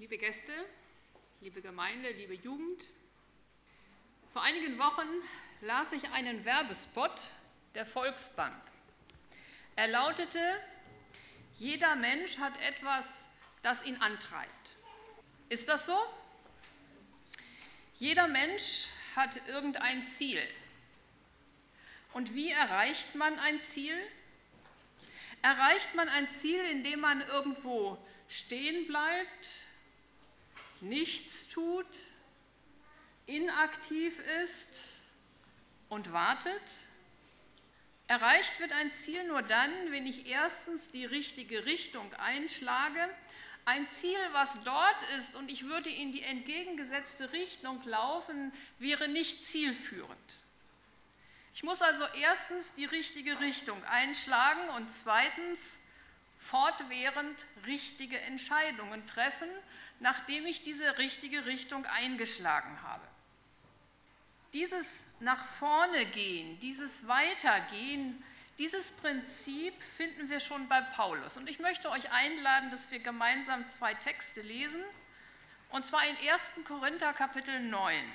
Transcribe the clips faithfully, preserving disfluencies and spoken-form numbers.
Liebe Gäste, liebe Gemeinde, liebe Jugend, vor einigen Wochen las ich einen Werbespot der Volksbank. Er lautete: Jeder Mensch hat etwas, das ihn antreibt. Ist das so? Jeder Mensch hat irgendein Ziel. Und wie erreicht man ein Ziel? Erreicht man ein Ziel, indem man irgendwo stehen bleibt, nichts tut, inaktiv ist und wartet? Erreicht wird ein Ziel nur dann, wenn ich erstens die richtige Richtung einschlage. Ein Ziel, was dort ist und ich würde in die entgegengesetzte Richtung laufen, wäre nicht zielführend. Ich muss also erstens die richtige Richtung einschlagen und zweitens fortwährend richtige Entscheidungen treffen, nachdem ich diese richtige Richtung eingeschlagen habe. Dieses nach vorne gehen, dieses Weitergehen, dieses Prinzip finden wir schon bei Paulus. Und ich möchte euch einladen, dass wir gemeinsam zwei Texte lesen, und zwar in ersten Korinther Kapitel neun.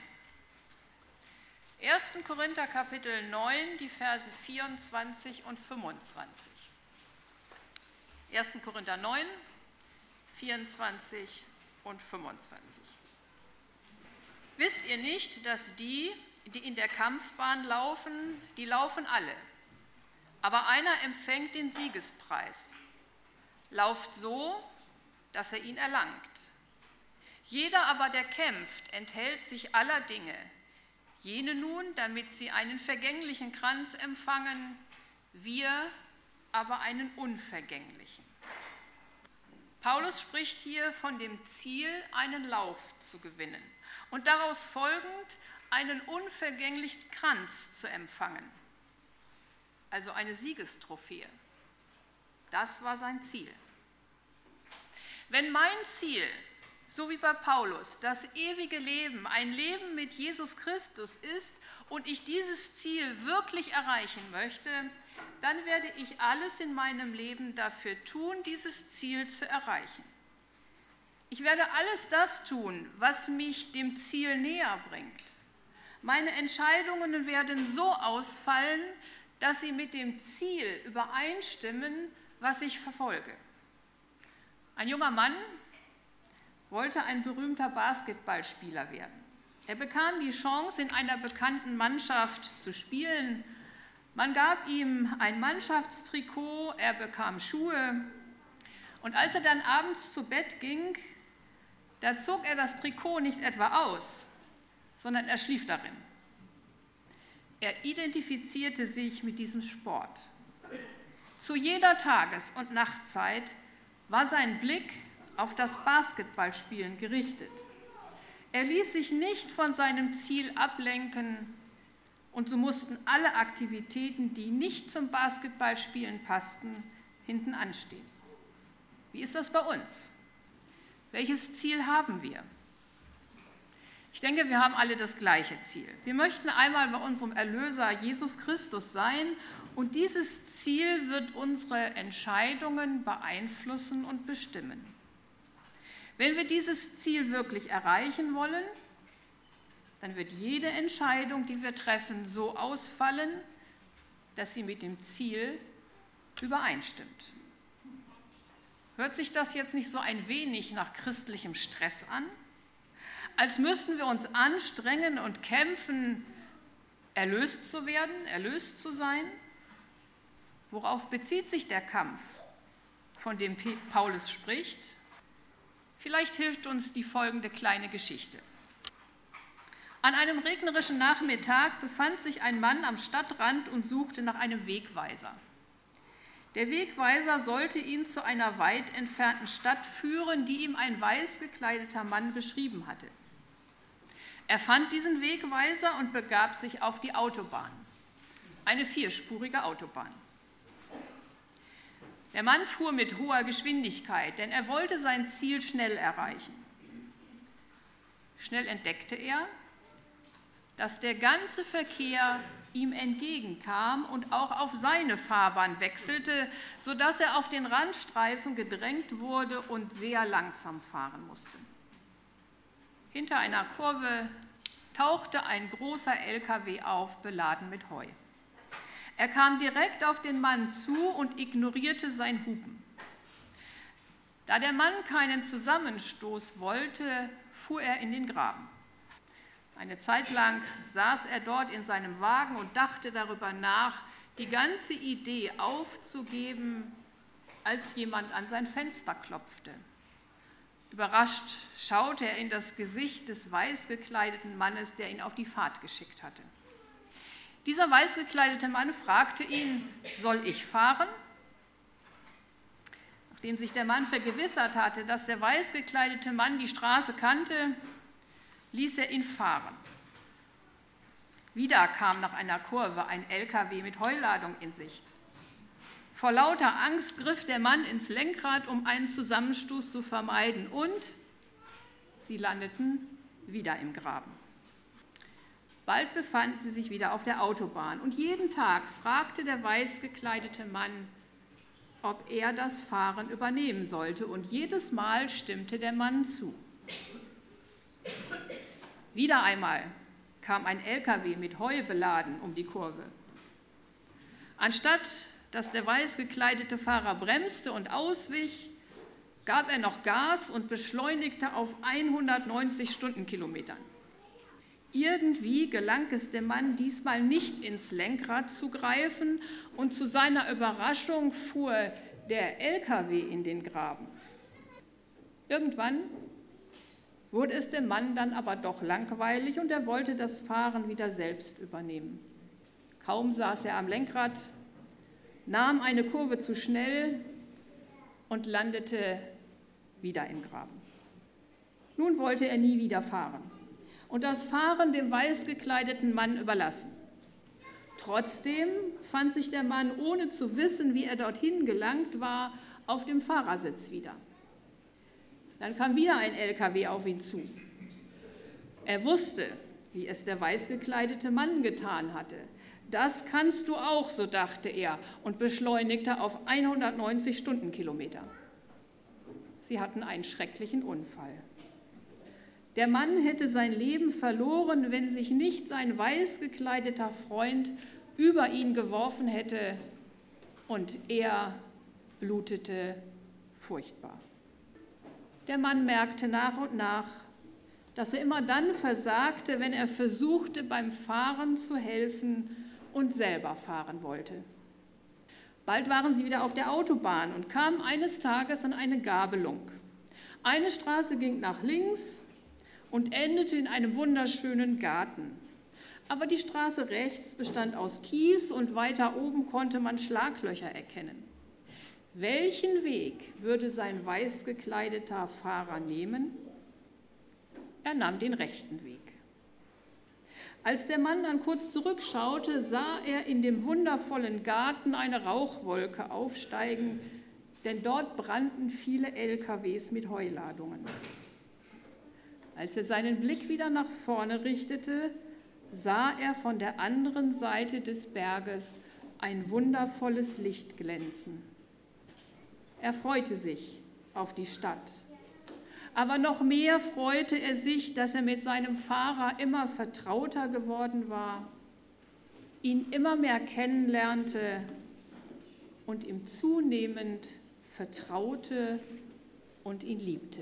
ersten Korinther Kapitel neun, die Verse vierundzwanzig und fünfundzwanzig. ersten Korinther neun, vierundzwanzig und fünfundzwanzig. Wisst ihr nicht, dass die, die in der Kampfbahn laufen, die laufen alle, aber einer empfängt den Siegespreis. Lauft so, dass er ihn erlangt. Jeder aber, der kämpft, enthält sich aller Dinge. Jene nun, damit sie einen vergänglichen Kranz empfangen, wir aber einen unvergänglichen. Paulus spricht hier von dem Ziel, einen Lauf zu gewinnen und daraus folgend einen unvergänglichen Kranz zu empfangen, also eine Siegestrophäe. Das war sein Ziel. Wenn mein Ziel, so wie bei Paulus, das ewige Leben, ein Leben mit Jesus Christus ist und ich dieses Ziel wirklich erreichen möchte, dann werde ich alles in meinem Leben dafür tun, dieses Ziel zu erreichen. Ich werde alles das tun, was mich dem Ziel näher bringt. Meine Entscheidungen werden so ausfallen, dass sie mit dem Ziel übereinstimmen, was ich verfolge. Ein junger Mann wollte ein berühmter Basketballspieler werden. Er bekam die Chance, in einer bekannten Mannschaft zu spielen. Man gab ihm ein Mannschaftstrikot, er bekam Schuhe. Und als er dann abends zu Bett ging, da zog er das Trikot nicht etwa aus, sondern er schlief darin. Er identifizierte sich mit diesem Sport. Zu jeder Tages- und Nachtzeit war sein Blick auf das Basketballspielen gerichtet. Er ließ sich nicht von seinem Ziel ablenken und so mussten alle Aktivitäten, die nicht zum Basketballspielen passten, hinten anstehen. Wie ist das bei uns? Welches Ziel haben wir? Ich denke, wir haben alle das gleiche Ziel. Wir möchten einmal bei unserem Erlöser Jesus Christus sein und dieses Ziel wird unsere Entscheidungen beeinflussen und bestimmen. Wenn wir dieses Ziel wirklich erreichen wollen, dann wird jede Entscheidung, die wir treffen, so ausfallen, dass sie mit dem Ziel übereinstimmt. Hört sich das jetzt nicht so ein wenig nach christlichem Stress an? Als müssten wir uns anstrengen und kämpfen, erlöst zu werden, erlöst zu sein? Worauf bezieht sich der Kampf, von dem Paulus spricht? Vielleicht hilft uns die folgende kleine Geschichte. An einem regnerischen Nachmittag befand sich ein Mann am Stadtrand und suchte nach einem Wegweiser. Der Wegweiser sollte ihn zu einer weit entfernten Stadt führen, die ihm ein weiß gekleideter Mann beschrieben hatte. Er fand diesen Wegweiser und begab sich auf die Autobahn, eine vierspurige Autobahn. Der Mann fuhr mit hoher Geschwindigkeit, denn er wollte sein Ziel schnell erreichen. Schnell entdeckte er, dass der ganze Verkehr ihm entgegenkam und auch auf seine Fahrbahn wechselte, sodass er auf den Randstreifen gedrängt wurde und sehr langsam fahren musste. Hinter einer Kurve tauchte ein großer L K W auf, beladen mit Heu. Er kam direkt auf den Mann zu und ignorierte sein Hupen. Da der Mann keinen Zusammenstoß wollte, fuhr er in den Graben. Eine Zeit lang saß er dort in seinem Wagen und dachte darüber nach, die ganze Idee aufzugeben, als jemand an sein Fenster klopfte. Überrascht schaute er in das Gesicht des weiß gekleideten Mannes, der ihn auf die Fahrt geschickt hatte. Dieser weiß gekleidete Mann fragte ihn: Soll ich fahren? Nachdem sich der Mann vergewissert hatte, dass der weiß gekleidete Mann die Straße kannte, ließ er ihn fahren. Wieder kam nach einer Kurve ein L K W mit Heuladung in Sicht. Vor lauter Angst griff der Mann ins Lenkrad, um einen Zusammenstoß zu vermeiden, und sie landeten wieder im Graben. Bald befanden sie sich wieder auf der Autobahn, und jeden Tag fragte der weiß gekleidete Mann, ob er das Fahren übernehmen sollte, und jedes Mal stimmte der Mann zu. Wieder einmal kam ein L K W mit Heu beladen um die Kurve. Anstatt dass der weiß gekleidete Fahrer bremste und auswich, gab er noch Gas und beschleunigte auf hundertneunzig Stundenkilometern. Irgendwie gelang es dem Mann diesmal nicht, ins Lenkrad zu greifen, und zu seiner Überraschung fuhr der L K W in den Graben. Irgendwann wurde es dem Mann dann aber doch langweilig und er wollte das Fahren wieder selbst übernehmen. Kaum saß er am Lenkrad, nahm eine Kurve zu schnell und landete wieder im Graben. Nun wollte er nie wieder fahren und das Fahren dem weiß gekleideten Mann überlassen. Trotzdem fand sich der Mann, ohne zu wissen, wie er dorthin gelangt war, auf dem Fahrersitz wieder. Dann kam wieder ein L K W auf ihn zu. Er wusste, wie es der weiß gekleidete Mann getan hatte. Das kannst du auch, so dachte er, und beschleunigte auf hundertneunzig Stundenkilometer. Sie hatten einen schrecklichen Unfall. Der Mann hätte sein Leben verloren, wenn sich nicht sein weiß gekleideter Freund über ihn geworfen hätte, und er blutete furchtbar. Der Mann merkte nach und nach, dass er immer dann versagte, wenn er versuchte, beim Fahren zu helfen und selber fahren wollte. Bald waren sie wieder auf der Autobahn und kamen eines Tages an eine Gabelung. Eine Straße ging nach links und endete in einem wunderschönen Garten. Aber die Straße rechts bestand aus Kies und weiter oben konnte man Schlaglöcher erkennen. Welchen Weg würde sein weiß gekleideter Fahrer nehmen? Er nahm den rechten Weg. Als der Mann dann kurz zurückschaute, sah er in dem wundervollen Garten eine Rauchwolke aufsteigen, denn dort brannten viele L K Ws mit Heuladungen. Als er seinen Blick wieder nach vorne richtete, sah er von der anderen Seite des Berges ein wundervolles Licht glänzen. Er freute sich auf die Stadt. Aber noch mehr freute er sich, dass er mit seinem Fahrer immer vertrauter geworden war, ihn immer mehr kennenlernte und ihm zunehmend vertraute und ihn liebte.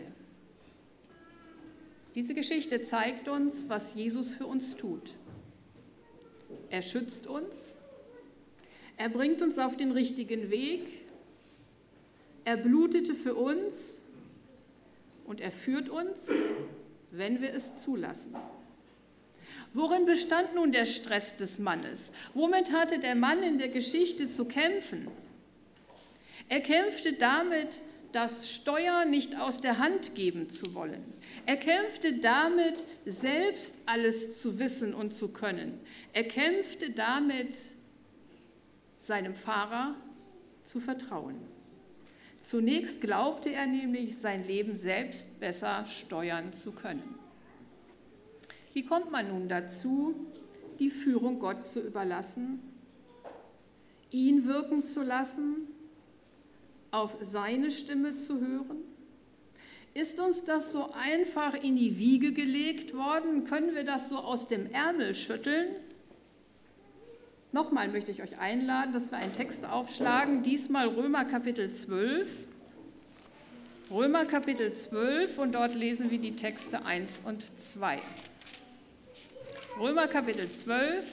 Diese Geschichte zeigt uns, was Jesus für uns tut. Er schützt uns, er bringt uns auf den richtigen Weg, er blutete für uns, und er führt uns, wenn wir es zulassen. Worin bestand nun der Stress des Mannes? Womit hatte der Mann in der Geschichte zu kämpfen? Er kämpfte damit, das Steuer nicht aus der Hand geben zu wollen. Er kämpfte damit, selbst alles zu wissen und zu können. Er kämpfte damit, seinem Fahrer zu vertrauen. Zunächst glaubte er nämlich, sein Leben selbst besser steuern zu können. Wie kommt man nun dazu, die Führung Gott zu überlassen, ihn wirken zu lassen, auf seine Stimme zu hören? Ist uns das so einfach in die Wiege gelegt worden? Können wir das so aus dem Ärmel schütteln? Nochmal möchte ich euch einladen, dass wir einen Text aufschlagen, diesmal Römer Kapitel zwölf. Römer Kapitel zwölf und dort lesen wir die Texte eins und zwei. Römer Kapitel zwölf,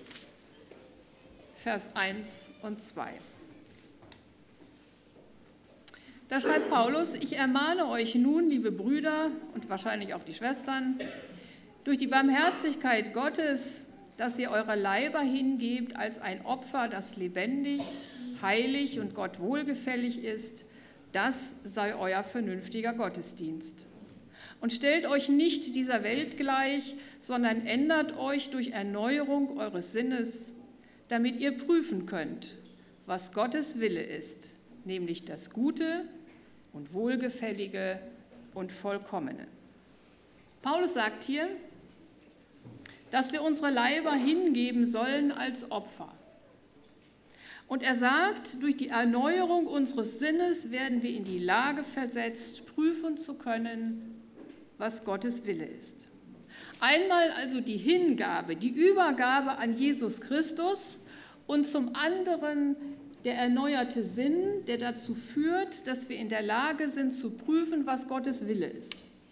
Vers eins und zwei. Da schreibt Paulus: Ich ermahne euch nun, liebe Brüder und wahrscheinlich auch die Schwestern, durch die Barmherzigkeit Gottes, dass ihr eure Leiber hingebt als ein Opfer, das lebendig, heilig und Gott wohlgefällig ist. Das sei euer vernünftiger Gottesdienst. Und stellt euch nicht dieser Welt gleich, sondern ändert euch durch Erneuerung eures Sinnes, damit ihr prüfen könnt, was Gottes Wille ist, nämlich das Gute und Wohlgefällige und Vollkommene. Paulus sagt hier, dass wir unsere Leiber hingeben sollen als Opfer. Und er sagt, durch die Erneuerung unseres Sinnes werden wir in die Lage versetzt, prüfen zu können, was Gottes Wille ist. Einmal also die Hingabe, die Übergabe an Jesus Christus und zum anderen der erneuerte Sinn, der dazu führt, dass wir in der Lage sind zu prüfen, was Gottes Wille ist.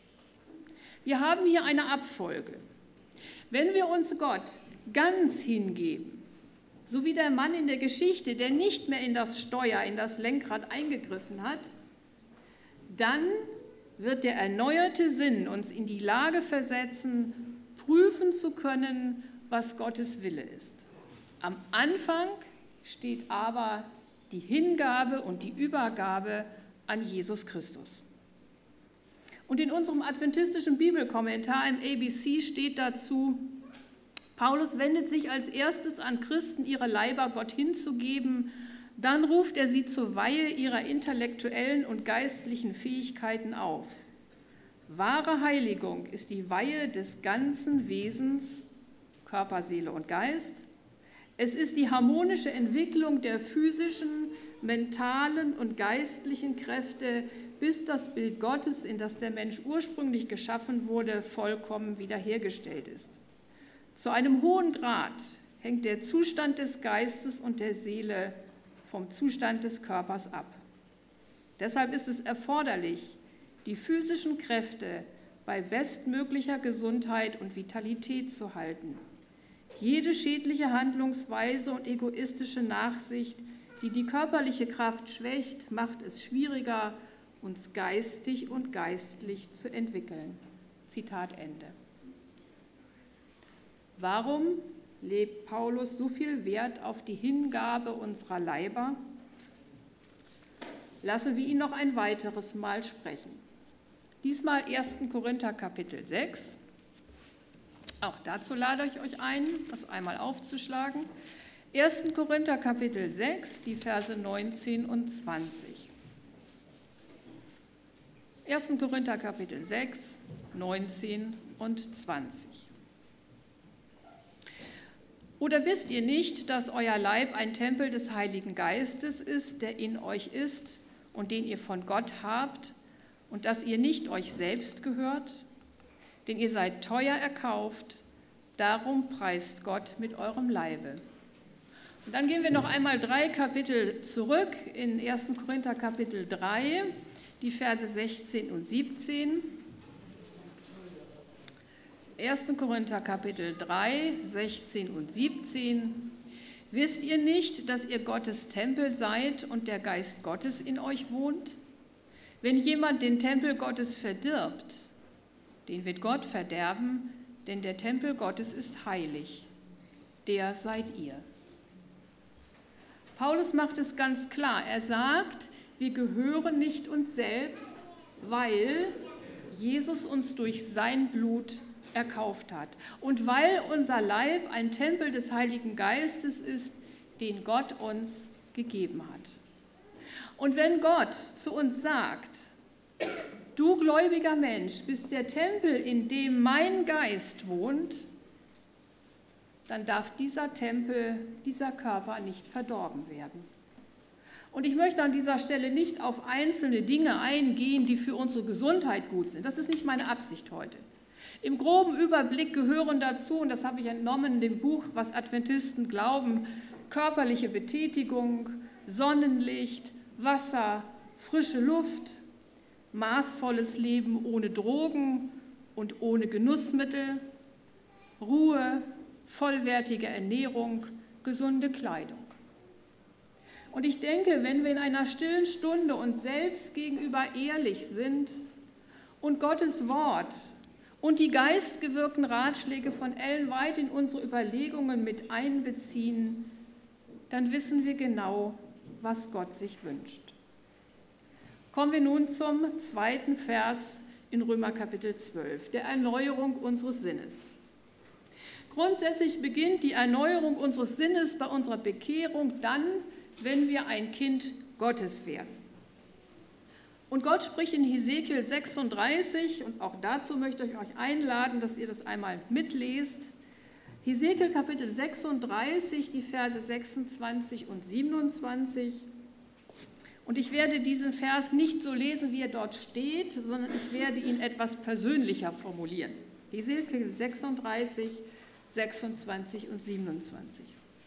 Wir haben hier eine Abfolge. Wenn wir uns Gott ganz hingeben, so wie der Mann in der Geschichte, der nicht mehr in das Steuer, in das Lenkrad eingegriffen hat, dann wird der erneuerte Sinn uns in die Lage versetzen, prüfen zu können, was Gottes Wille ist. Am Anfang steht aber die Hingabe und die Übergabe an Jesus Christus. Und in unserem adventistischen Bibelkommentar im A B C steht dazu, Paulus wendet sich als erstes an Christen, ihre Leiber Gott hinzugeben, dann ruft er sie zur Weihe ihrer intellektuellen und geistlichen Fähigkeiten auf. Wahre Heiligung ist die Weihe des ganzen Wesens, Körper, Seele und Geist. Es ist die harmonische Entwicklung der physischen, mentalen und geistlichen Kräfte, bis das Bild Gottes, in das der Mensch ursprünglich geschaffen wurde, vollkommen wiederhergestellt ist. Zu einem hohen Grad hängt der Zustand des Geistes und der Seele vom Zustand des Körpers ab. Deshalb ist es erforderlich, die physischen Kräfte bei bestmöglicher Gesundheit und Vitalität zu halten. Jede schädliche Handlungsweise und egoistische Nachsicht, die die körperliche Kraft schwächt, macht es schwieriger, uns geistig und geistlich zu entwickeln. Zitat Ende. Warum legt Paulus so viel Wert auf die Hingabe unserer Leiber? Lassen wir ihn noch ein weiteres Mal sprechen. Diesmal ersten Korinther Kapitel sechs. Auch dazu lade ich euch ein, das einmal aufzuschlagen. ersten Korinther Kapitel sechs, die Verse neunzehn und zwanzig. ersten Korinther Kapitel sechs, neunzehn und zwanzig. Oder wisst ihr nicht, dass euer Leib ein Tempel des Heiligen Geistes ist, der in euch ist und den ihr von Gott habt, und dass ihr nicht euch selbst gehört? Denn ihr seid teuer erkauft, darum preist Gott mit eurem Leibe. Und dann gehen wir noch einmal drei Kapitel zurück, in ersten Korinther Kapitel drei, die Verse sechzehn und siebzehn. ersten Korinther Kapitel drei, sechzehn und siebzehn. Wisst ihr nicht, dass ihr Gottes Tempel seid und der Geist Gottes in euch wohnt? Wenn jemand den Tempel Gottes verdirbt, den wird Gott verderben, denn der Tempel Gottes ist heilig. Der seid ihr. Paulus macht es ganz klar. Er sagt, wir gehören nicht uns selbst, weil Jesus uns durch sein Blut erkauft hat. Und weil unser Leib ein Tempel des Heiligen Geistes ist, den Gott uns gegeben hat. Und wenn Gott zu uns sagt, du gläubiger Mensch bist der Tempel, in dem mein Geist wohnt, dann darf dieser Tempel, dieser Körper nicht verdorben werden. Und ich möchte an dieser Stelle nicht auf einzelne Dinge eingehen, die für unsere Gesundheit gut sind. Das ist nicht meine Absicht heute. Im groben Überblick gehören dazu, und das habe ich entnommen dem Buch Was Adventisten glauben, körperliche Betätigung, Sonnenlicht, Wasser, frische Luft, maßvolles Leben ohne Drogen und ohne Genussmittel, Ruhe, vollwertige Ernährung, gesunde Kleidung. Und ich denke, wenn wir in einer stillen Stunde uns selbst gegenüber ehrlich sind und Gottes Wort und die geistgewirkten Ratschläge von Ellen White in unsere Überlegungen mit einbeziehen, dann wissen wir genau, was Gott sich wünscht. Kommen wir nun zum zweiten Vers in Römer Kapitel zwölf, der Erneuerung unseres Sinnes. Grundsätzlich beginnt die Erneuerung unseres Sinnes bei unserer Bekehrung dann, wenn wir ein Kind Gottes werden. Und Gott spricht in Hesekiel sechsunddreißig, und auch dazu möchte ich euch einladen, dass ihr das einmal mitlest. Hesekiel Kapitel sechsunddreißig, die Verse sechsundzwanzig und siebenundzwanzig. Und ich werde diesen Vers nicht so lesen, wie er dort steht, sondern ich werde ihn etwas persönlicher formulieren. Hesekiel sechsunddreißig, sechsundzwanzig und siebenundzwanzig.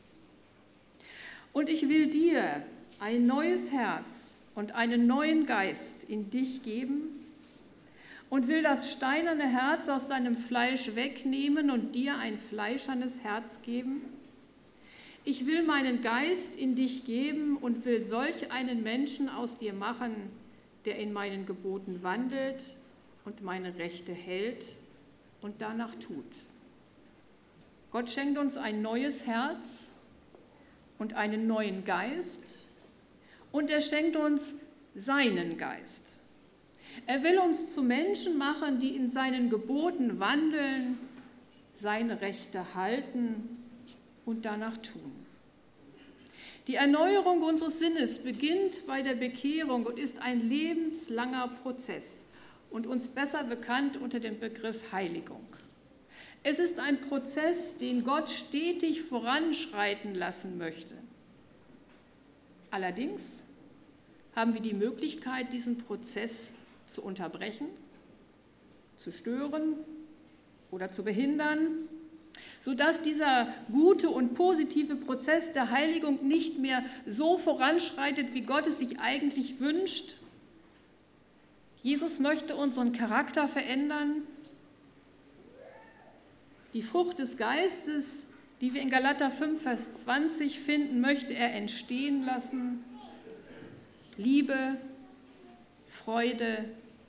Und ich will dir ein neues Herz und einen neuen Geist in dich geben und will das steinerne Herz aus deinem Fleisch wegnehmen und dir ein fleischernes Herz geben. Ich will meinen Geist in dich geben und will solch einen Menschen aus dir machen, der in meinen Geboten wandelt und meine Rechte hält und danach tut. Gott schenkt uns ein neues Herz und einen neuen Geist, und er schenkt uns seinen Geist. Er will uns zu Menschen machen, die in seinen Geboten wandeln, seine Rechte halten und danach tun. Die Erneuerung unseres Sinnes beginnt bei der Bekehrung und ist ein lebenslanger Prozess und uns besser bekannt unter dem Begriff Heiligung. Es ist ein Prozess, den Gott stetig voranschreiten lassen möchte. Allerdings haben wir die Möglichkeit, diesen Prozess zu unterbrechen, zu stören oder zu behindern, sodass dieser gute und positive Prozess der Heiligung nicht mehr so voranschreitet, wie Gott es sich eigentlich wünscht. Jesus möchte unseren Charakter verändern. Die Frucht des Geistes, die wir in Galater fünf, Vers zwanzig finden, möchte er entstehen lassen. Liebe, Freude,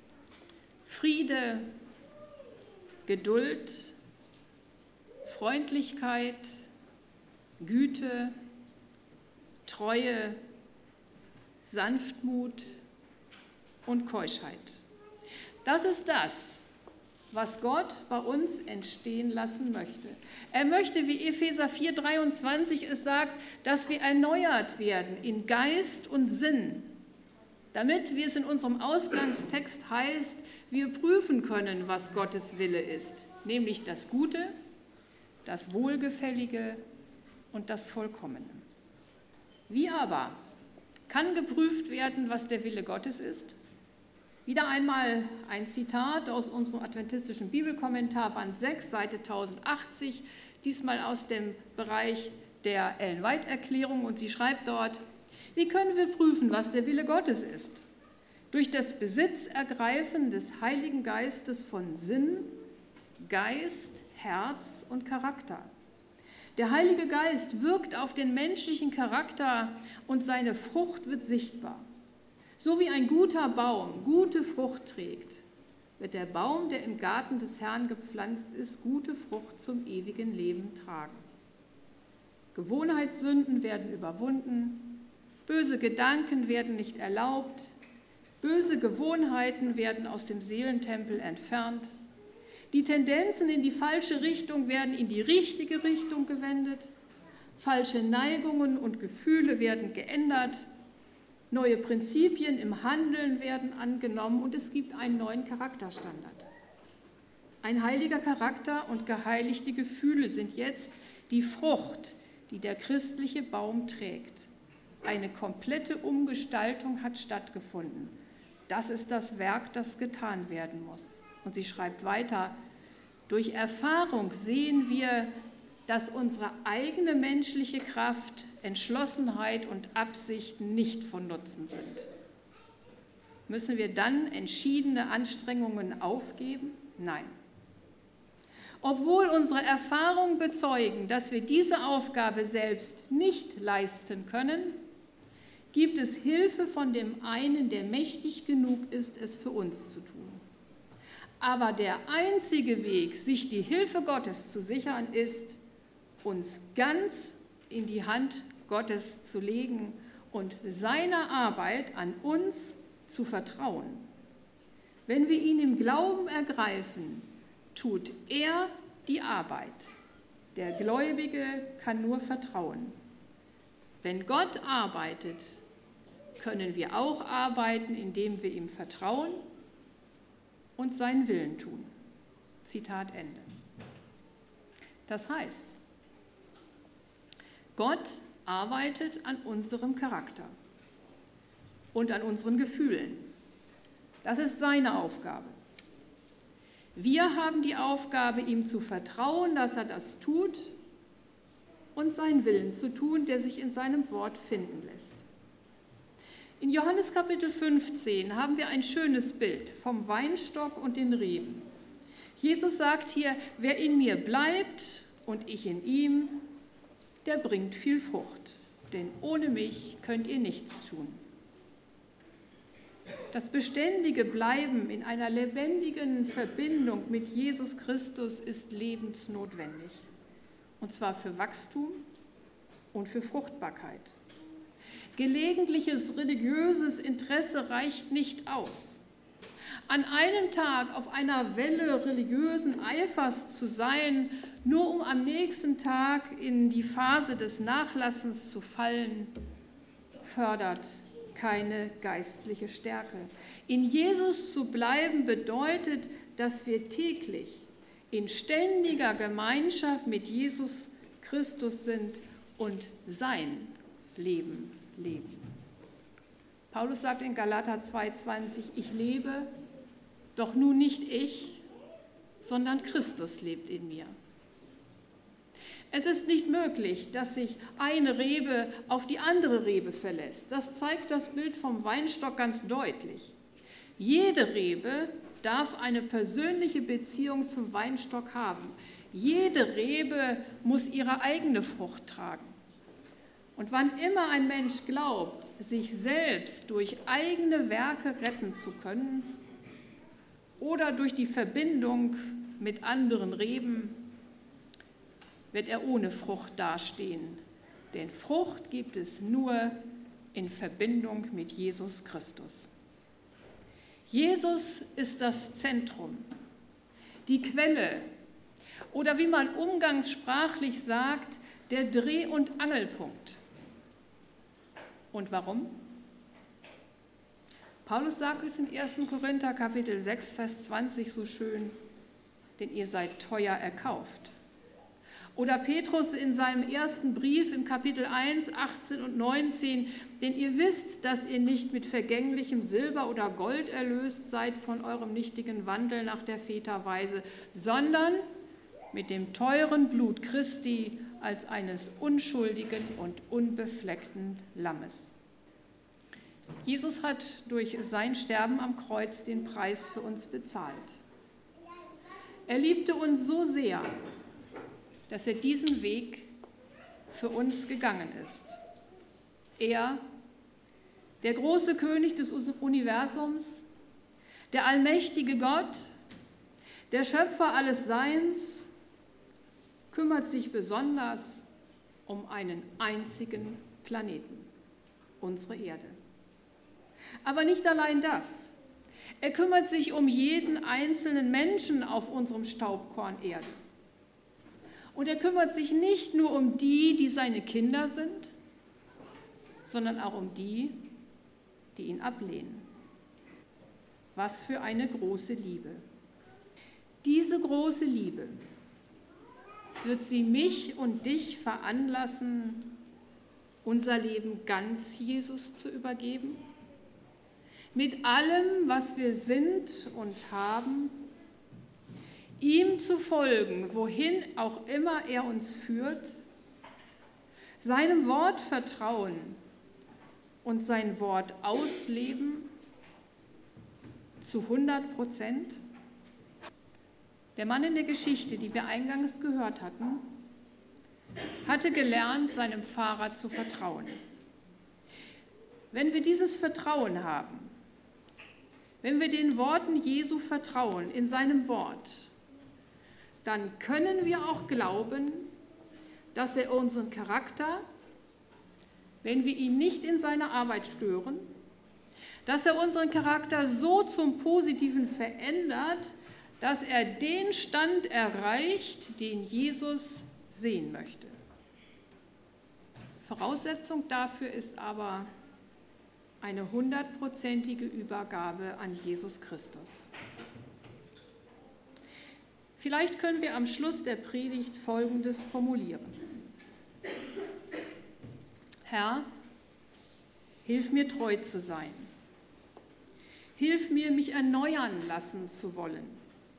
Friede, Geduld, Freundlichkeit, Güte, Treue, Sanftmut und Keuschheit. Das ist das, was Gott bei uns entstehen lassen möchte. Er möchte, wie Epheser vier, dreiundzwanzig es sagt, dass wir erneuert werden in Geist und Sinn, damit, wie es in unserem Ausgangstext heißt, wir prüfen können, was Gottes Wille ist, nämlich das Gute, das Wohlgefällige und das Vollkommene. Wie aber kann geprüft werden, was der Wille Gottes ist? Wieder einmal ein Zitat aus unserem adventistischen Bibelkommentar, Band sechs, Seite tausendachtzig, diesmal aus dem Bereich der Ellen White Erklärung, und sie schreibt dort: Wie können wir prüfen, was der Wille Gottes ist? Durch das Besitzergreifen des Heiligen Geistes von Sinn, Geist, Herz und Charakter. Der Heilige Geist wirkt auf den menschlichen Charakter und seine Frucht wird sichtbar. So wie ein guter Baum gute Frucht trägt, wird der Baum, der im Garten des Herrn gepflanzt ist, gute Frucht zum ewigen Leben tragen. Gewohnheitssünden werden überwunden, böse Gedanken werden nicht erlaubt, böse Gewohnheiten werden aus dem Seelentempel entfernt, die Tendenzen in die falsche Richtung werden in die richtige Richtung gewendet, falsche Neigungen und Gefühle werden geändert, neue Prinzipien im Handeln werden angenommen und es gibt einen neuen Charakterstandard. Ein heiliger Charakter und geheiligte Gefühle sind jetzt die Frucht, die der christliche Baum trägt. eine komplette Umgestaltung hat stattgefunden. Das ist das Werk, das getan werden muss. Und sie schreibt weiter, durch Erfahrung sehen wir, dass unsere eigene menschliche Kraft, Entschlossenheit und Absichten nicht von Nutzen sind. Müssen wir dann entschiedene Anstrengungen aufgeben? Nein. Obwohl unsere Erfahrungen bezeugen, dass wir diese Aufgabe selbst nicht leisten können, gibt es Hilfe von dem einen, der mächtig genug ist, es für uns zu tun. Aber der einzige Weg, sich die Hilfe Gottes zu sichern, ist, uns ganz in die Hand Gottes zu legen und seiner Arbeit an uns zu vertrauen. Wenn wir ihn im Glauben ergreifen, tut er die Arbeit. Der Gläubige kann nur vertrauen. Wenn Gott arbeitet, können wir auch arbeiten, indem wir ihm vertrauen und seinen Willen tun. Zitat Ende. Das heißt, Gott arbeitet an unserem Charakter und an unseren Gefühlen. Das ist seine Aufgabe. Wir haben die Aufgabe, ihm zu vertrauen, dass er das tut und seinen Willen zu tun, der sich in seinem Wort finden lässt. In Johannes Kapitel fünfzehn haben wir ein schönes Bild vom Weinstock und den Reben. Jesus sagt hier, wer in mir bleibt und ich in ihm, der bringt viel Frucht, denn ohne mich könnt ihr nichts tun. Das beständige Bleiben in einer lebendigen Verbindung mit Jesus Christus ist lebensnotwendig, und zwar für Wachstum und für Fruchtbarkeit. Gelegentliches religiöses Interesse reicht nicht aus. An einem Tag auf einer Welle religiösen Eifers zu sein, nur um am nächsten Tag in die Phase des Nachlassens zu fallen, fördert keine geistliche Stärke. In Jesus zu bleiben bedeutet, dass wir täglich in ständiger Gemeinschaft mit Jesus Christus sind und sein Leben leben. Paulus sagt in Galater zwei zwanzig, ich lebe, doch nun nicht ich, sondern Christus lebt in mir. Es ist nicht möglich, dass sich eine Rebe auf die andere Rebe verlässt. Das zeigt das Bild vom Weinstock ganz deutlich. Jede Rebe darf eine persönliche Beziehung zum Weinstock haben. Jede Rebe muss ihre eigene Frucht tragen. Und wann immer ein Mensch glaubt, sich selbst durch eigene Werke retten zu können oder durch die Verbindung mit anderen Reben, wird er ohne Frucht dastehen. Denn Frucht gibt es nur in Verbindung mit Jesus Christus. Jesus ist das Zentrum, die Quelle oder wie man umgangssprachlich sagt, der Dreh- und Angelpunkt. Und warum? Paulus sagt es in ersten Korinther Kapitel sechs, Vers zwanzig so schön, denn ihr seid teuer erkauft. Oder Petrus in seinem ersten Brief im Kapitel eins, achtzehn und neunzehn, denn ihr wisst, dass ihr nicht mit vergänglichem Silber oder Gold erlöst seid von eurem nichtigen Wandel nach der Väterweise, sondern mit dem teuren Blut Christi als eines unschuldigen und unbefleckten Lammes. Jesus hat durch sein Sterben am Kreuz den Preis für uns bezahlt. Er liebte uns so sehr, dass er diesen Weg für uns gegangen ist. Er, der große König des Universums, der allmächtige Gott, der Schöpfer alles Seins, kümmert sich besonders um einen einzigen Planeten, unsere Erde. Aber nicht allein das. Er kümmert sich um jeden einzelnen Menschen auf unserem Staubkorn Erde. Und er kümmert sich nicht nur um die, die seine Kinder sind, sondern auch um die, die ihn ablehnen. Was für eine große Liebe. Diese große Liebe wird sie mich und dich veranlassen, unser Leben ganz Jesus zu übergeben? Mit allem, was wir sind und haben, ihm zu folgen, wohin auch immer er uns führt, seinem Wort vertrauen und sein Wort ausleben zu hundert Prozent? Der Mann in der Geschichte, die wir eingangs gehört hatten, hatte gelernt, seinem Fahrer zu vertrauen. Wenn wir dieses Vertrauen haben, wenn wir den Worten Jesu vertrauen, in seinem Wort, dann können wir auch glauben, dass er unseren Charakter, wenn wir ihn nicht in seiner Arbeit stören, dass er unseren Charakter so zum Positiven verändert, dass er den Stand erreicht, den Jesus sehen möchte. Voraussetzung dafür ist aber eine hundertprozentige Übergabe an Jesus Christus. Vielleicht können wir am Schluss der Predigt Folgendes formulieren. Herr, hilf mir treu zu sein. Hilf mir, mich erneuern lassen zu wollen.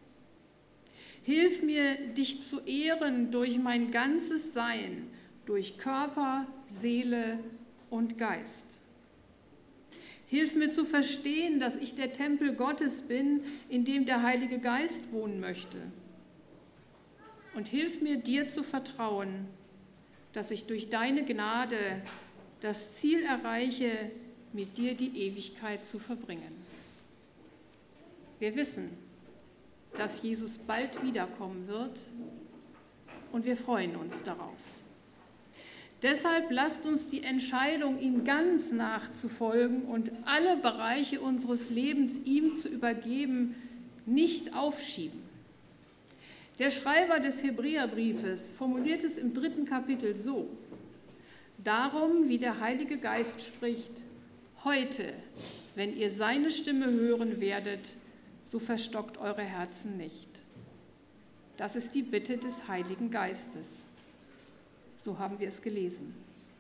Hilf mir, dich zu ehren durch mein ganzes Sein, durch Körper, Seele und Geist. Hilf mir zu verstehen, dass ich der Tempel Gottes bin, in dem der Heilige Geist wohnen möchte. Und hilf mir, dir zu vertrauen, dass ich durch deine Gnade das Ziel erreiche, mit dir die Ewigkeit zu verbringen. Wir wissen, dass Jesus bald wiederkommen wird und wir freuen uns darauf. Deshalb lasst uns die Entscheidung, ihm ganz nachzufolgen und alle Bereiche unseres Lebens ihm zu übergeben, nicht aufschieben. Der Schreiber des Hebräerbriefes formuliert es im dritten Kapitel so: Darum, wie der Heilige Geist spricht, heute, wenn ihr seine Stimme hören werdet, so verstockt eure Herzen nicht. Das ist die Bitte des Heiligen Geistes. So haben wir es gelesen.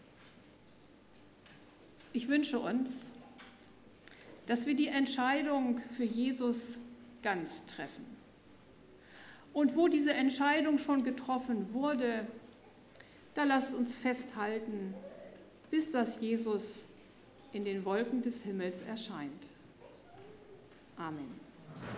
Ich wünsche uns, dass wir die Entscheidung für Jesus ganz treffen. Und wo diese Entscheidung schon getroffen wurde, da lasst uns festhalten, bis dass Jesus in den Wolken des Himmels erscheint. Amen.